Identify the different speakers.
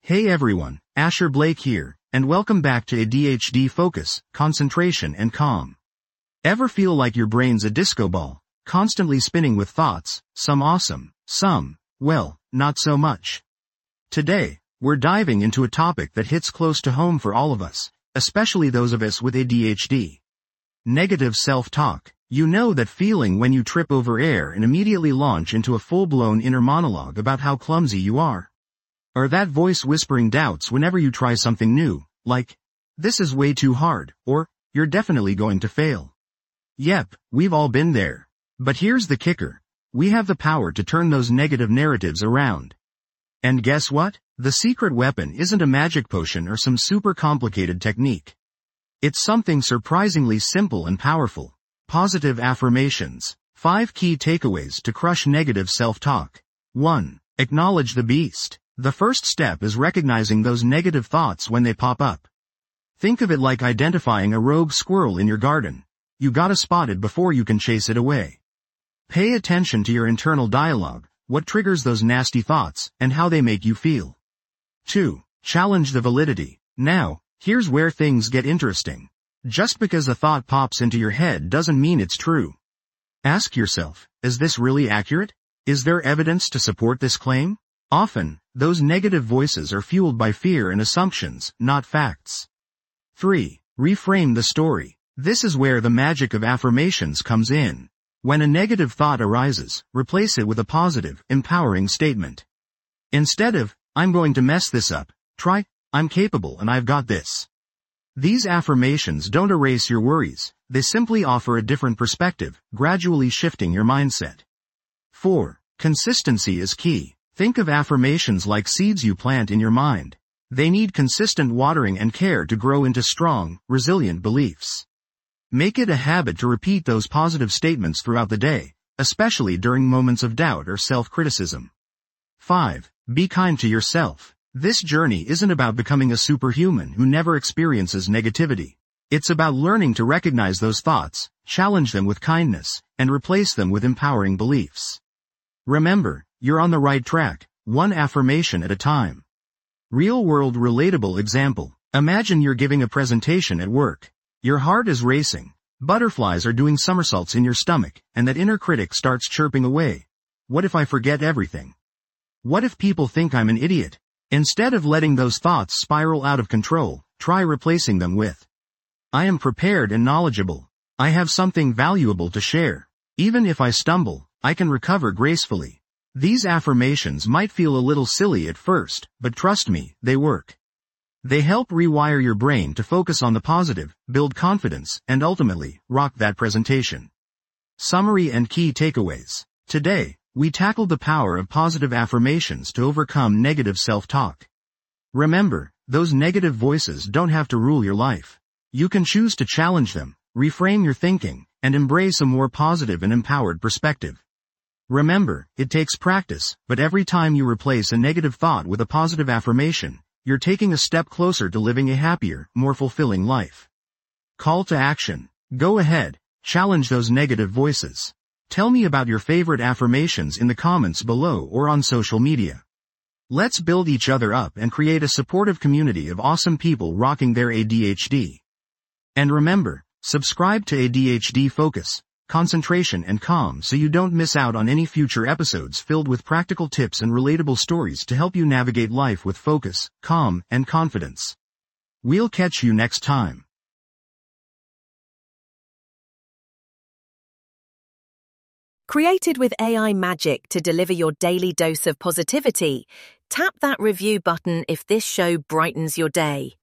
Speaker 1: Hey everyone, Asher Blake here, and welcome back to ADHD Focus, Concentration and Calm. Ever feel like your brain's a disco ball, constantly spinning with thoughts, some awesome, some, well, not so much? Today, we're diving into a topic that hits close to home for all of us, especially those of us with ADHD. Negative self-talk. You know that feeling when you trip over air and immediately launch into a full-blown inner monologue about how clumsy you are? Or that voice whispering doubts whenever you try something new, like, this is way too hard, or, you're definitely going to fail. Yep, we've all been there. But here's the kicker. We have the power to turn those negative narratives around. And guess what? The secret weapon isn't a magic potion or some super complicated technique. It's something surprisingly simple and powerful. Positive affirmations. 5 key takeaways to crush negative self-talk. 1. Acknowledge the beast. The first step is recognizing those negative thoughts when they pop up. Think of it like identifying a rogue squirrel in your garden. You gotta spot it before you can chase it away. Pay attention to your internal dialogue, what triggers those nasty thoughts, and how they make you feel. 2. Challenge the validity. Now, here's where things get interesting. Just because a thought pops into your head doesn't mean it's true. Ask yourself, is this really accurate? Is there evidence to support this claim? Often, those negative voices are fueled by fear and assumptions, not facts. 3. Reframe the story. This is where the magic of affirmations comes in. When a negative thought arises, replace it with a positive, empowering statement. Instead of, I'm going to mess this up, try, I'm capable and I've got this. These affirmations don't erase your worries, they simply offer a different perspective, gradually shifting your mindset. 4. Consistency is key. Think of affirmations like seeds you plant in your mind. They need consistent watering and care to grow into strong, resilient beliefs. Make it a habit to repeat those positive statements throughout the day, especially during moments of doubt or self-criticism. 5. Be kind to yourself. This journey isn't about becoming a superhuman who never experiences negativity. It's about learning to recognize those thoughts, challenge them with kindness, and replace them with empowering beliefs. Remember, you're on the right track, one affirmation at a time. Real-world relatable example. Imagine you're giving a presentation at work. Your heart is racing, butterflies are doing somersaults in your stomach, and that inner critic starts chirping away. What if I forget everything? What if people think I'm an idiot? Instead of letting those thoughts spiral out of control, try replacing them with, I am prepared and knowledgeable. I have something valuable to share. Even if I stumble, I can recover gracefully. These affirmations might feel a little silly at first, but trust me, they work. They help rewire your brain to focus on the positive, build confidence, and ultimately, rock that presentation. Summary and key takeaways. Today, we tackled the power of positive affirmations to overcome negative self-talk. Remember, those negative voices don't have to rule your life. You can choose to challenge them, reframe your thinking, and embrace a more positive and empowered perspective. Remember, it takes practice, but every time you replace a negative thought with a positive affirmation, you're taking a step closer to living a happier, more fulfilling life. Call to action. Go ahead, challenge those negative voices. Tell me about your favorite affirmations in the comments below or on social media. Let's build each other up and create a supportive community of awesome people rocking their ADHD. And remember, subscribe to ADHD Focus, Concentration and Calm so you don't miss out on any future episodes filled with practical tips and relatable stories to help you navigate life with focus, calm, and confidence. We'll catch you next time.
Speaker 2: Created with AI magic to deliver your daily dose of positivity, tap that review button if this show brightens your day.